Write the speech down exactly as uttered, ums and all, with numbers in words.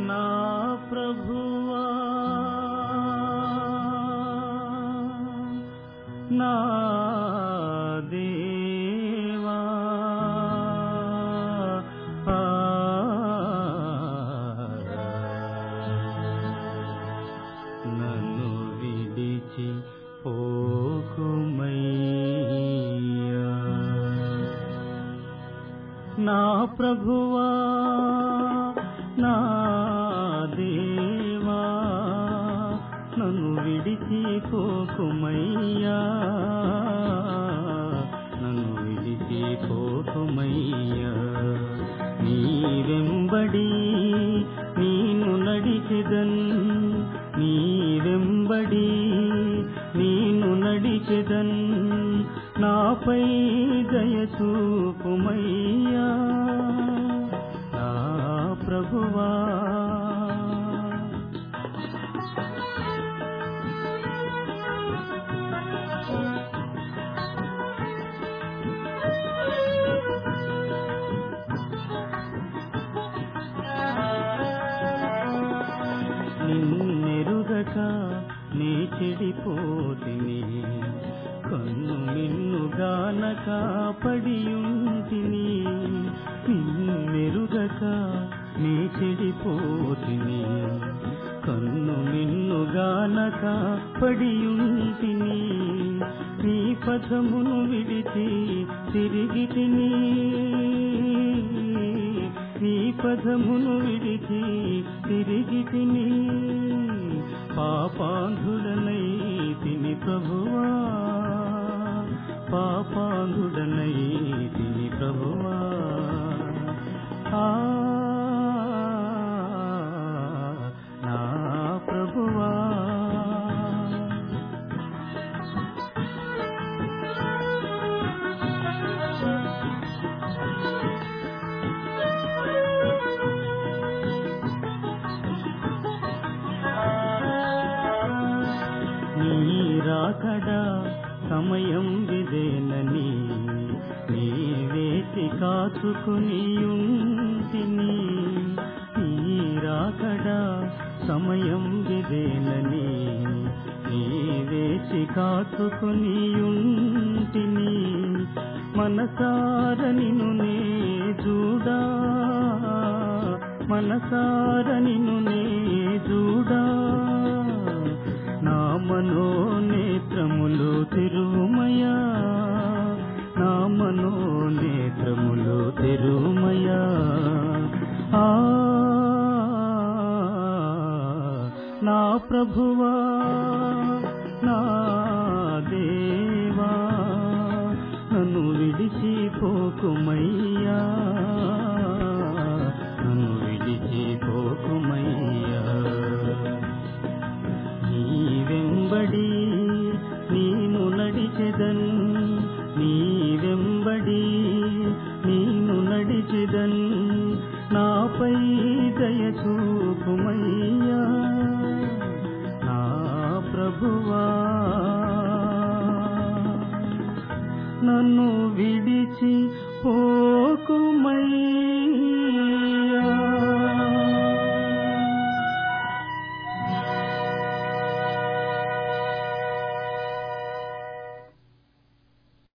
నా ప్రభువా నా దేవా నన్ను విడిచి పోకుమయ్యా నా ప్రభువా నా దేవా నన్ను విడిచి పోకుమయ్యా నన్ను విడిచి పోకుమయ్యా నీ వెంబడి నేను నడిచెదన్ నీ వెంబడి నేను నడిచెదన్ నాపై దయ చూపుమయ్యా నా ప్రభువా నిన్నెరుగక నీ చెడిపోతిని కన్ను నిన్నుగానక పడియుంటిని నిన్నెరుగక నీ చెడిపోతిని కన్ను నిన్నుగానక పడియుంటిని నీ పథమును విడిచి తిరిగి తిని నీ పదమును విడిచి తిరిగి తిని పాపాంధుడనై తిని ప్రభువా పాపాంధుడనై తిని ప్రభువా ఆ నా ప్రభువా నీ రాకడా సమయం విదేనని నీ వేచి కాచుకుని ఉంటిని నీ రాకడా సమయం విదేనని నీ వేచి కాచుకుని ఉంటిని మనసార నిన్ను నే చూడా మనసార నిన్ను నే చూడా నా మనోనేత్రములు తెరువుమయా నా మనోనేత్రములు తెరువుమయా ఆ నా ప్రభువా నా దేవా నన్ను విడిచి పోకుమయ్యా నన్ను విడిచి పోకుమయ్యా నీ వెంబడి నేను నడిచెదన్ నీ వెంబడి నేను నడిచెదన్ నాపై దయ చూపుమయ్యా నా ప్రభువా నన్ను విడిచి పోకుమయ్యా